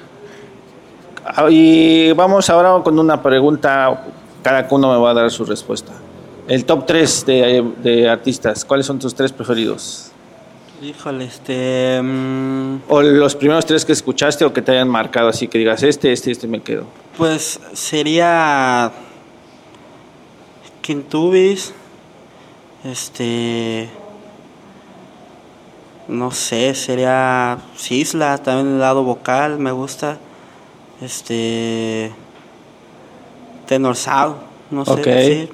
Y vamos ahora con una pregunta, cada uno me va a dar su respuesta. El top 3 de artistas, ¿cuáles son tus 3 preferidos? Híjole, O los primeros 3 que escuchaste o que te hayan marcado, así que digas, este me quedo. Pues sería Quintubis, no sé, sería Sisla, también el lado vocal me gusta, Tenor Sound, no sé decir.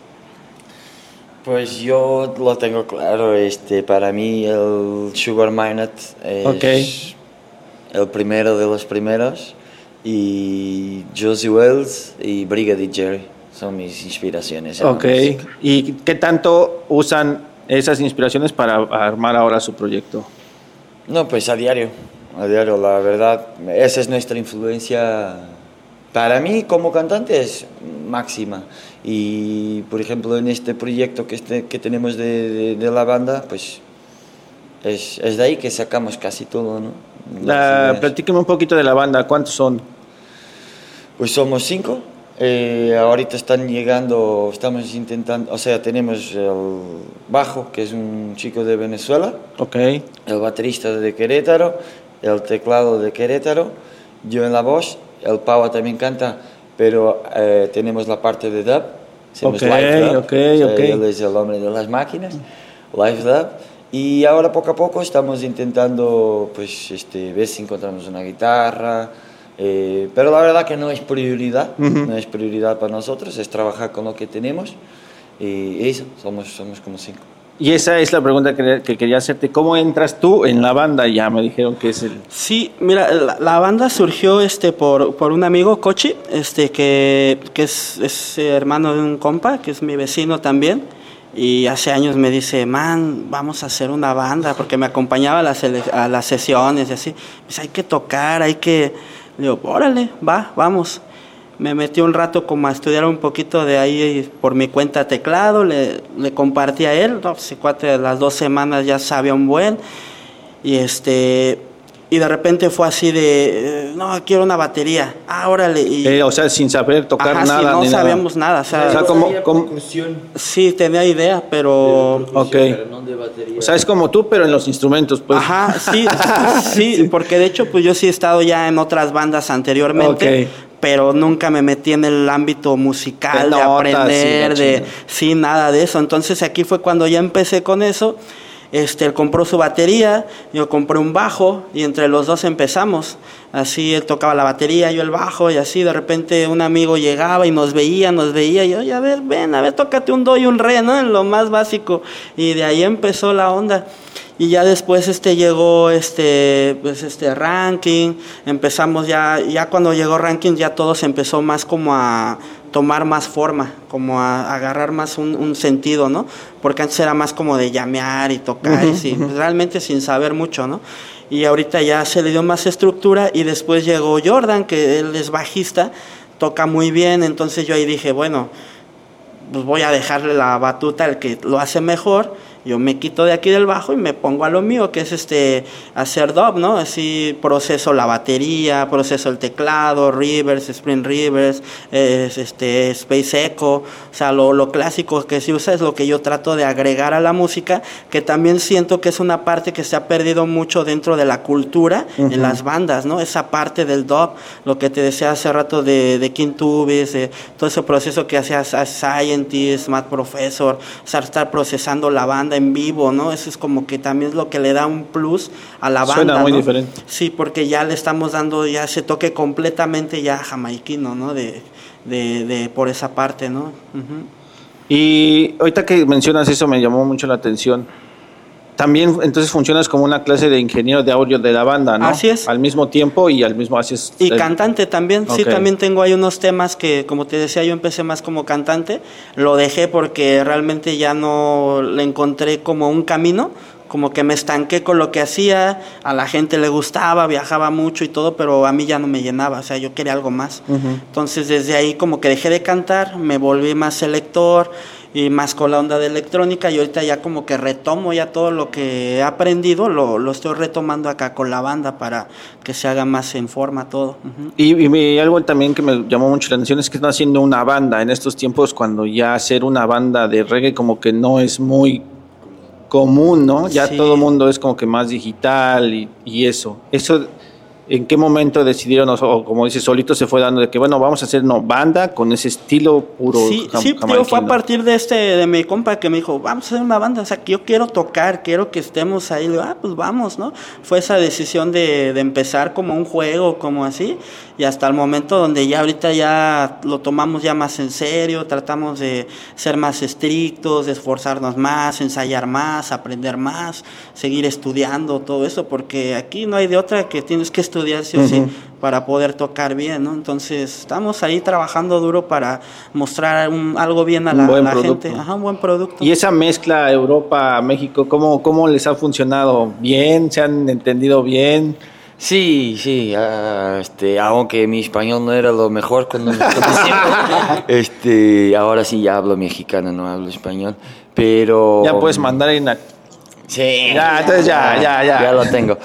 Pues yo lo tengo claro, para mí el Sugar Minot es el primero de los primeros, y Josie Wells y Brigadier Jerry son mis inspiraciones. ¿Y qué tanto usan esas inspiraciones para armar ahora su proyecto? No, pues a diario, la verdad, esa es nuestra influencia. Para mí como cantante es máxima, y por ejemplo en este proyecto que tenemos de la banda, pues es de ahí que sacamos casi todo, ¿no? Platíqueme un poquito de la banda, ¿cuántos son? Pues somos 5, ahorita están llegando, estamos intentando, o sea, tenemos el bajo, que es un chico de Venezuela, el baterista de Querétaro, el teclado de Querétaro, yo en la voz. El Pau también canta, pero tenemos la parte de dub, hacemos live dub, él es el hombre de las máquinas, live dub, Y ahora poco a poco estamos intentando pues, ver si encontramos una guitarra, pero la verdad que no es prioridad, no es prioridad para nosotros, es trabajar con lo que tenemos y eso, somos como 5. Y esa es la pregunta que quería hacerte. ¿Cómo entras tú en la banda? Ya me dijeron que es el... Sí, mira, la banda surgió por un amigo, Cochi, que es hermano de un compa, que es mi vecino también. Y hace años me dice, man, vamos a hacer una banda, porque me acompañaba a las sesiones y así. Pues hay que tocar, Le digo, órale, vamos. Me metí un rato como a estudiar un poquito de ahí por mi cuenta teclado, le compartí a él, no, pues, cuate, las 2 semanas ya sabía un buen, y y de repente fue así de, no, quiero una batería, órale. Y, o sea, sin saber tocar nada. Sí, no ni sabíamos nada. O sea como sí, tenía idea, pero... Okay. O sea, es como tú, pero en los instrumentos, pues. Ajá, sí, porque de hecho, pues yo sí he estado ya en otras bandas anteriormente. Okay. Pero nunca me metí en el ámbito musical, de aprender, nada de eso. Entonces aquí fue cuando ya empecé con eso. Él compró su batería, yo compré un bajo y entre los dos empezamos. Así él tocaba la batería, yo el bajo y así de repente un amigo llegaba y nos veía y yo, a ver, ven, tócate un do y un re, ¿no? En lo más básico. Y de ahí empezó la onda. Y ya después llegó Ranking, empezamos ya cuando llegó Ranking ya todo se empezó más como a tomar más forma, como a agarrar más un sentido, ¿no? Porque antes era más como de llamear y tocar, realmente sin saber mucho, ¿no? Y ahorita ya se le dio más estructura y después llegó Jordan, que él es bajista, toca muy bien, entonces yo ahí dije, bueno, pues voy a dejarle la batuta al que lo hace mejor. Yo me quito de aquí del bajo y me pongo a lo mío, que es hacer dub, ¿no? Así proceso la batería, proceso el teclado, reverse, spring reverse, space echo, o sea, lo clásico que se usa es lo que yo trato de agregar a la música, que también siento que es una parte que se ha perdido mucho dentro de la cultura en las bandas, ¿no? Esa parte del dub, lo que te decía hace rato de King Tubis, todo ese proceso que hacía Scientist, Mad Professor, o sea, estar procesando la banda en vivo, ¿no? Eso es como que también es lo que le da un plus a la banda. Suena muy ¿no? diferente. Sí, porque ya le estamos dando ya ese toque completamente ya jamaiquino, ¿no? De por esa parte, ¿no? Y ahorita que mencionas eso me llamó mucho la atención. También entonces funcionas como una clase de ingeniero de audio de la banda, ¿no? Así es. Al mismo tiempo y al mismo haces... Y cantante también, Okay. sí, también tengo ahí unos temas que, como te decía, yo empecé más como cantante, lo dejé porque realmente ya no le encontré como un camino, como que me estanqué con lo que hacía, a la gente le gustaba, viajaba mucho y todo, pero a mí ya no me llenaba, o sea, yo quería algo más. Entonces desde ahí como que dejé de cantar, me volví más selector y más con la onda de electrónica y ahorita ya como que retomo ya todo lo que he aprendido, lo estoy retomando acá con la banda para que se haga más en forma todo. Y algo también que me llamó mucho la atención es que están haciendo una banda en estos tiempos cuando ya hacer una banda de reggae como que no es muy común, ¿no? Ya Sí. todo el mundo es como que más digital y eso. Eso, ¿en qué momento decidieron, o como dices, solito se fue dando de que, bueno, vamos a hacer banda con ese estilo puro? Sí, tío, fue a partir de mi compa que me dijo, vamos a hacer una banda, o sea, que yo quiero tocar, quiero que estemos ahí. Le digo, pues vamos, ¿no? Fue esa decisión de empezar como un juego, como así, y hasta el momento donde ya ahorita ya lo tomamos ya más en serio, tratamos de ser más estrictos, de esforzarnos más, ensayar más, aprender más, seguir estudiando, todo eso, porque aquí no hay de otra que tienes que estudiar sí o sí para poder tocar bien, ¿no? Entonces estamos ahí trabajando duro para mostrar algo bien a la gente. Ajá, un buen producto. Y esa mezcla Europa-México, ¿cómo les ha funcionado? ¿Bien? ¿Se han entendido bien? Sí, aunque mi español no era lo mejor cuando nos conocimos, ahora sí ya hablo mexicano, no hablo español, pero... Ya puedes mandar en la... Sí. Ya, entonces ya. Ya lo tengo.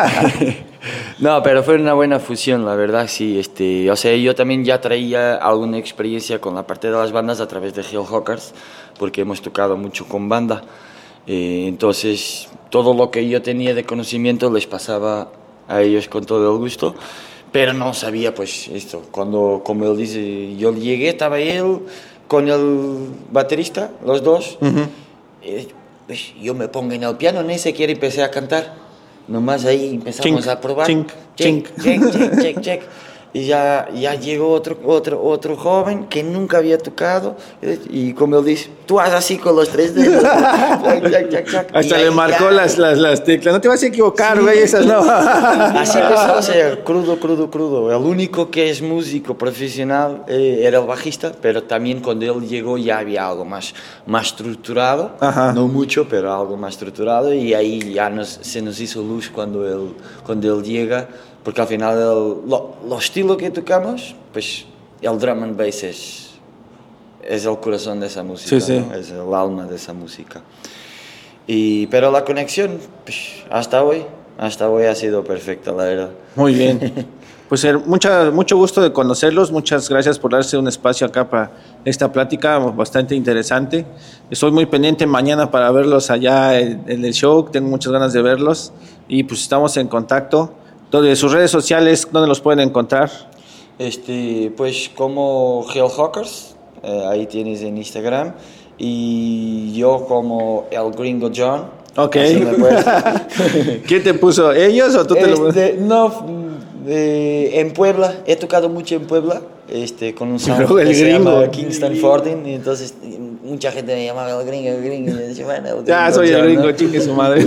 No, pero fue una buena fusión, la verdad, sí. O sea, yo también ya traía alguna experiencia con la parte de las bandas a través de Hellhawkers, porque hemos tocado mucho con banda. Entonces, todo lo que yo tenía de conocimiento les pasaba a ellos con todo el gusto, pero no sabía, pues, esto. Cuando, como él dice, yo llegué, estaba él con el baterista, los dos. pues yo me pongo en el piano, ni siquiera empecé a cantar. Nomás ahí empezamos Chink, a probar. chink, chink. Check. Y ya llegó otro joven que nunca había tocado. Y como él dice, tú haz así con los 3 dedos. Hasta le marcó las teclas. No te vas a equivocar, güey, esas no. Así empezó, o sea, crudo. El único que es músico profesional era el bajista, pero también cuando él llegó ya había algo más estructurado. Ajá. No mucho, pero algo más estructurado. Y ahí ya se nos hizo luz cuando él llega. Porque al final lo estilo que tocamos, pues el drum and bass es el corazón de esa música, sí. ¿no? Es el alma de esa música. Pero la conexión, pues, hasta hoy ha sido perfecta, la verdad. Muy bien. Pues mucho gusto de conocerlos. Muchas gracias por darse un espacio acá para esta plática bastante interesante. Estoy muy pendiente mañana para verlos allá en el show. Tengo muchas ganas de verlos. Y pues estamos en contacto. De sus redes sociales, ¿dónde los pueden encontrar? Pues como Hellhawkers, ahí tienes en Instagram, y yo como El Gringo John. Ok. Me ¿Quién te puso? ¿Ellos o tú te lo pusiste? No, en Puebla, he tocado mucho en Puebla, con un sound El que se Gringo. llama Kingston 14, y entonces mucha gente me llamaba El Gringo, y yo decía, bueno, Ya soy el Gringo, chingue su madre.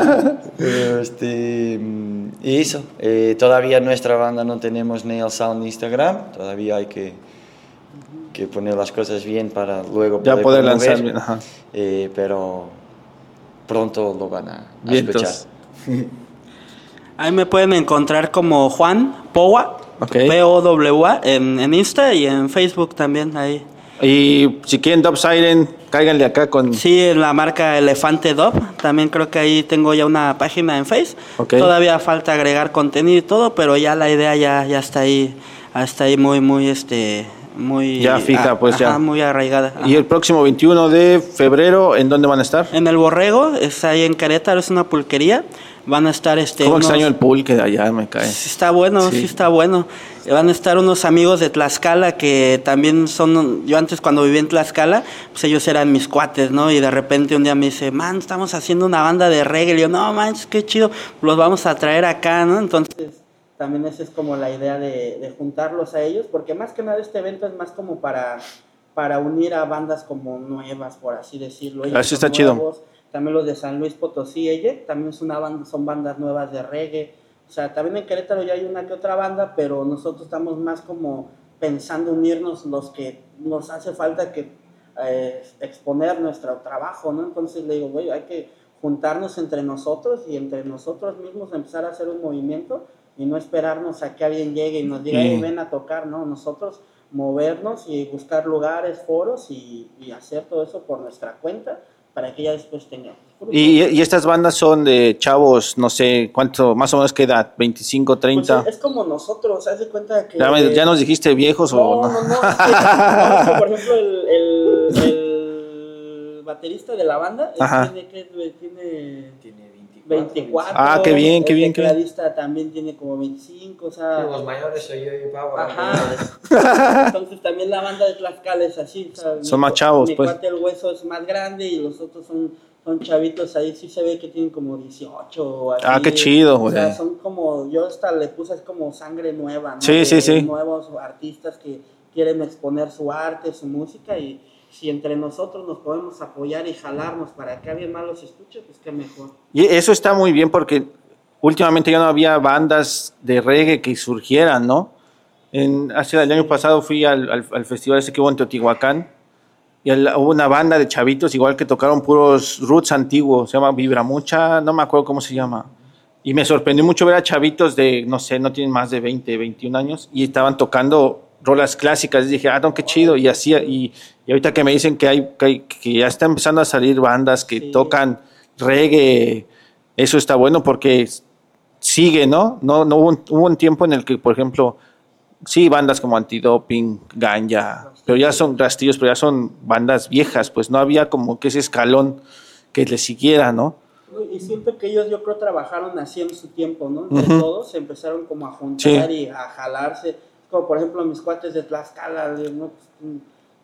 Y eso, todavía nuestra banda no tenemos Nail Sound Instagram, todavía hay que poner las cosas bien para luego ya poder promover, lanzar bien. Ajá. Pero pronto lo van a Vientos. escuchar. Ahí me pueden encontrar como Juan Powa, Okay. P-O-W-A, en Insta y en Facebook también ahí. Y si quieren Dub Siren, cáiganle acá con... Sí, en la marca Elefante Dub, también creo que ahí tengo ya una página en Face. Okay. Todavía falta agregar contenido y todo, pero ya la idea ya está ahí muy muy Ya fija, pues ajá, ya. muy arraigada. Y el próximo 21 de febrero, ¿en dónde van a estar? En el Borrego, está ahí en Querétaro, es una pulquería. Van a estar ¿Cómo extraño el pulque de allá? Me cae. Sí está bueno, sí está bueno. Van a estar unos amigos de Tlaxcala que también son... Yo antes cuando vivía en Tlaxcala, pues ellos eran mis cuates, ¿no? Y de repente un día me dice, man, estamos haciendo una banda de reggae. Y yo, no, man, qué chido, los vamos a traer acá, ¿no? Entonces, también esa es como la idea de juntarlos a ellos, porque más que nada este evento es más como para unir a bandas como nuevas, por así decirlo. Ellos Así está son chido. nuevos. También los de San Luis Potosí, también son bandas nuevas de reggae. O sea, también en Querétaro ya hay una que otra banda, pero nosotros estamos más como pensando unirnos los que nos hace falta que exponer nuestro trabajo, ¿no? Entonces le digo, güey, hay que juntarnos entre nosotros y entre nosotros mismos empezar a hacer un movimiento y no esperarnos a que alguien llegue y nos diga, hey, ven a tocar, ¿no? Nosotros movernos y buscar lugares, foros y hacer todo eso por nuestra cuenta, para que ya después tengamos. ¿Y estas bandas son de chavos, no sé, cuánto, más o menos qué edad? ¿25, 30? Pues es como nosotros, haz de cuenta que... ¿Ya nos dijiste viejos o no? No, es que, por ejemplo, el baterista de la banda, tiene 24. Ah, qué bien, qué bien. El tecladista también tiene como 25, o sea... Los mayores soy yo y Pau. Ajá. Entonces también la banda de Tlaxcala es así. O sea, son más chavos, mi pues. cuate, el hueso es más grande y los otros son chavitos, ahí sí se ve que tienen como 18 o así. Ah, qué chido, güey. O sea, son como, yo hasta le puse es como sangre nueva, ¿no? Sí. Nuevos artistas que quieren exponer su arte, su música, y si entre nosotros nos podemos apoyar y jalarnos para que alguien más los escuche, pues qué mejor. Y eso está muy bien porque últimamente ya no había bandas de reggae que surgieran, ¿no? El año pasado fui al festival ese que hubo en Teotihuacán y hubo una banda de chavitos igual que tocaron puros roots antiguos, se llama Vibramucha, no me acuerdo cómo se llama. Y me sorprendió mucho ver a chavitos de, no sé, no tienen más de 20, 21 años y estaban tocando rolas clásicas. Y dije, no, qué chido. Y así, y ahorita que me dicen que ya está empezando a salir bandas que tocan reggae, eso está bueno porque sigue, ¿no? No hubo un tiempo en el que, por ejemplo, sí, bandas como Antidoping, Ganja, pero ya son Rastillos, pero ya son bandas viejas, pues no había como que ese escalón que le siguiera, ¿no? Y siento que ellos, yo creo, trabajaron así en su tiempo, ¿no? De todos se empezaron como a juntar y a jalarse. Como por ejemplo mis cuates de Tlaxcala, ¿no?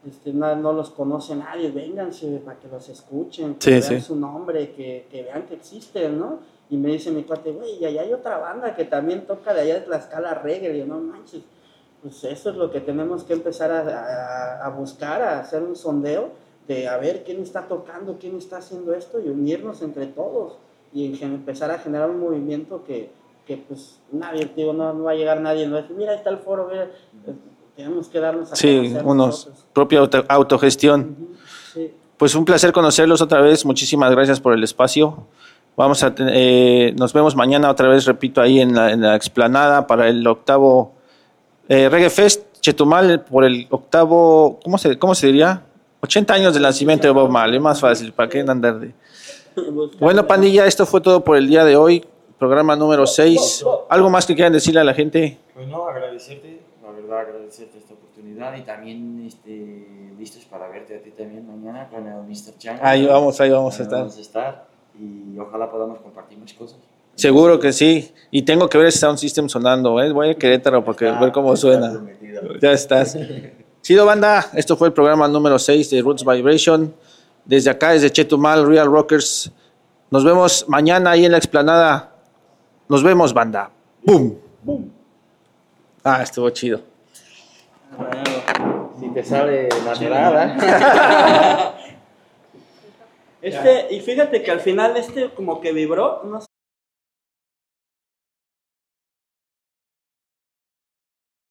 no los conoce nadie, vénganse para que los escuchen, Sí, que vean sí. su nombre, que vean que existen, ¿no? Y me dice mi cuate, güey, y allá hay otra banda que también toca de allá de Tlaxcala reggae, y yo, no manches, pues eso es lo que tenemos que empezar a buscar, a hacer un sondeo de a ver quién está tocando, quién está haciendo esto y unirnos entre todos y empezar a generar un movimiento que pues nadie, digo, no va a llegar nadie, no es, mira, ahí está el foro, mira, tenemos que darnos a Sí, conocer unos nosotros. propia autogestión. Sí. Pues un placer conocerlos otra vez. Muchísimas gracias por el espacio. Nos vemos mañana otra vez, repito, ahí en la explanada para el octavo Reggae Fest Chetumal, por el octavo, ¿cómo se diría? 80 años del nacimiento de Bob Marley, más fácil, ¿para qué andar de...? Bueno, pandilla, esto fue todo por el día de hoy, programa número 6. ¿Algo más que quieran decirle a la gente? Pues no, agradecerte, la verdad, agradecerte esta oportunidad y también listos para verte a ti también mañana con el Mr. Chang. Ahí vamos a estar. Vamos a estar y ojalá podamos compartir más cosas. Seguro que sí. Y tengo que ver ese sound system sonando, ¿eh? Voy a Querétaro para ver cómo suena. Ya estás. Chido, banda. Esto fue el programa número 6 de Roots Vibration. Desde acá, desde Chetumal, Real Rockers. Nos vemos mañana ahí en la explanada. Nos vemos, banda. ¡Bum! ¡Bum! Ah, estuvo chido. Si te sale natural, Y fíjate que al final como que vibró, no